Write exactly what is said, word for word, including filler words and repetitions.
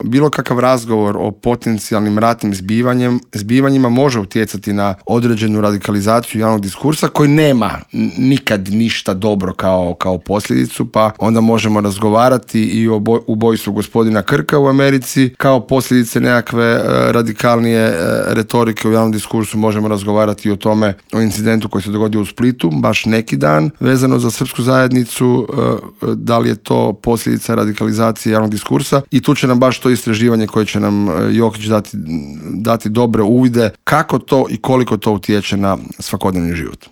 bilo kakav razgovor o potencijalnim ratnim zbivanjem, zbivanjima može utjecati na određenu radikalizaciju javnog diskursa koji nema nikad ništa dobro kao, kao posljedicu, pa onda možemo razgovarati i o boj, ubojstvu gospodina Krka u Americi kao posljedice nekakve e, radikalnije e, retorike u javnom diskursu. Možemo razgovarati i o tome, o incidentu koji se dogodio u Splitu baš neki dan vezano za srpsku zajednicu, e, da li je to posljedica radikalizacije javnog diskursa, i tu će nam baš to istraživanje koje će nam Jokić dati, dati dobre uvide kako to i koliko to utječe na svakodnevni život.